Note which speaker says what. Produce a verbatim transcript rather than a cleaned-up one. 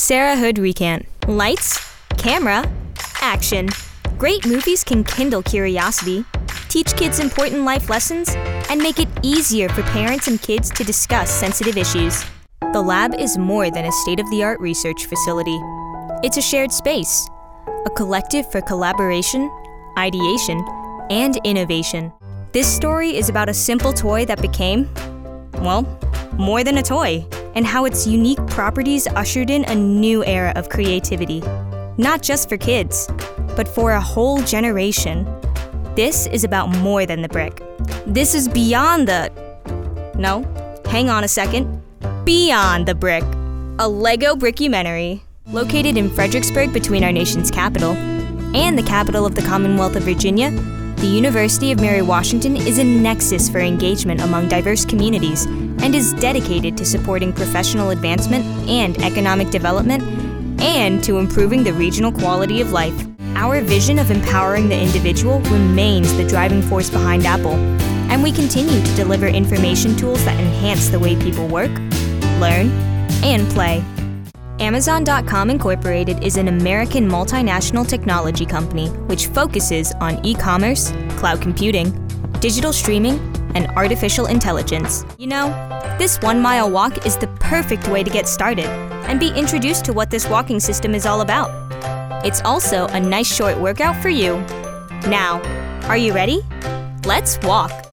Speaker 1: Sarah Hood Recant. Lights, camera, action. Great movies can kindle curiosity, teach kids important life lessons, and make it easier for parents and kids to discuss sensitive issues. The lab is more than a state-of-the-art research facility. It's a shared space, a collective for collaboration, ideation, and innovation. This story is about a simple toy that became, well, more than a toy, and how its unique properties ushered in a new era of creativity. Not just for kids, but for a whole generation. This is about more than the brick. This is beyond the... No, hang on a second. Beyond the brick. A Lego Brickumentary. Located in Fredericksburg between our nation's capital and the capital of the Commonwealth of Virginia, the University of Mary Washington is a nexus for engagement among diverse communities and is dedicated to supporting professional advancement and economic development and to improving the regional quality of life. Our vision of empowering the individual remains the driving force behind Apple, and we continue to deliver information tools that enhance the way people work, learn, and play. Amazon dot com Incorporated is an American multinational technology company which focuses on e-commerce, cloud computing, digital streaming, and artificial intelligence. You know, this one-mile walk is the perfect way to get started and be introduced to what this walking system is all about. It's also a nice short workout for you. Now, are you ready? Let's walk!